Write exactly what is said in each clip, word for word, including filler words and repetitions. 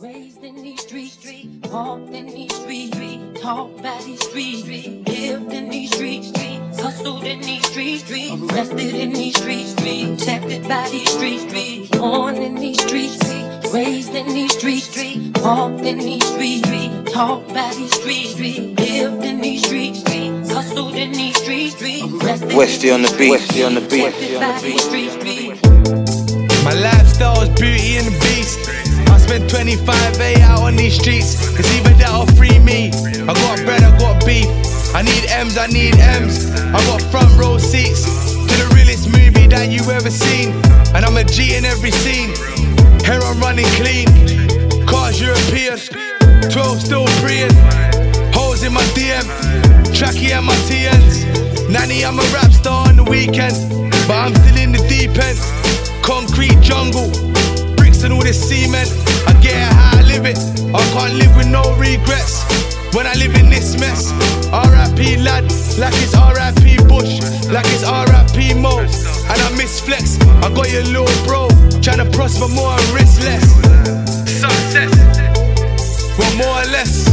Raised in these streets, walked in these streets, talked by these streets, lived in these streets, hustled in these streets, rested in these streets, protected by these streets, born in these streets, raised in these streets, walked in these streets, talked by these streets, lived in these streets, hustled in these streets, rested Westy on the beat, Westy on the beat, protected by these streets. My lifestyle is beauty and the beast. I spent twenty-five A out on these streets, cause even that'll free me. I got bread, I got beef. I need M's, I need M's. I got front row seats to the realest movie that you ever seen. And I'm a G in every scene. Hair I'm running clean. Cars European. twelve still preying. Holes in my D M. Tracky and my T Ns. Nanny, I'm a rap star on the weekend, but I'm still in the deep end. Concrete jungle, bricks and all this cement. I get it how I live it. I can't live with no regrets when I live in this mess. R I P lad, like it's R I P Bush, like it's R I P Mo. And I miss flex. I got your little bro tryna prosper more and risk less. Success, well more or less.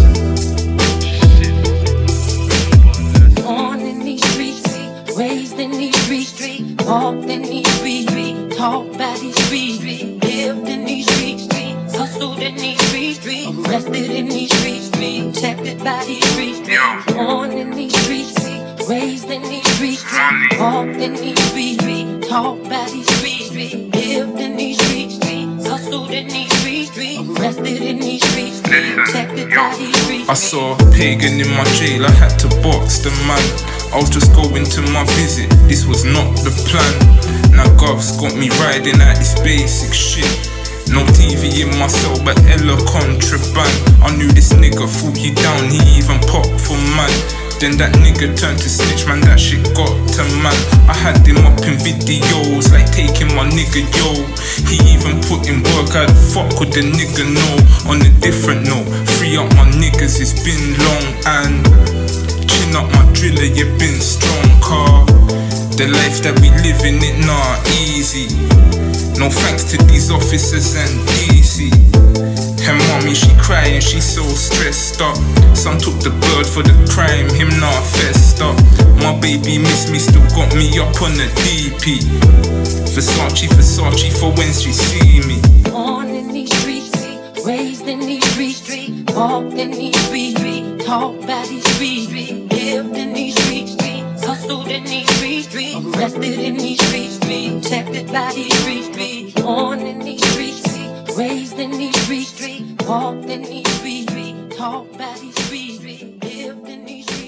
Born in these streets, raised in these streets, walked in these streets, talked by these streets, lived in these streets, hustled in these streets, rested in these streets, protected by these streets. Born in these streets, raised in these streets, walked in these streets, talked by these streets, lived in these streets, hustled in these streets, rested in these streets, protected by these streets. I saw a pagan in my jail, I had to box the man. I was just going to my visit, this was not the plan. Now Gov's got me riding out this basic shit. No T V in my cell, but hella contraband. I knew this nigga thought he down, he even popped for man. Then that nigga turned to snitch, man, that shit got to man. I had him up in videos, like taking my nigga yo. He even put in work, how the fuck could the nigga know? On a different note, free up my niggas, it's been long. And chin up my driller, you been strong, car. The life that we living, it not easy. No thanks to these officers and D C. Her mommy, she crying, she so stressed up. Some took the bird for the crime, him not fessed up. My baby miss me, still got me up on the D P. Versace, Versace for when she see me. Born in these streets, raised in these streets, walked in these streets, talked by these streets, lived in these streets, hustled in these streets, rested in these streets, protected by these streets. Born in these streets, raised in these streets, walked in these streets, talked by these streets, lived in these streets.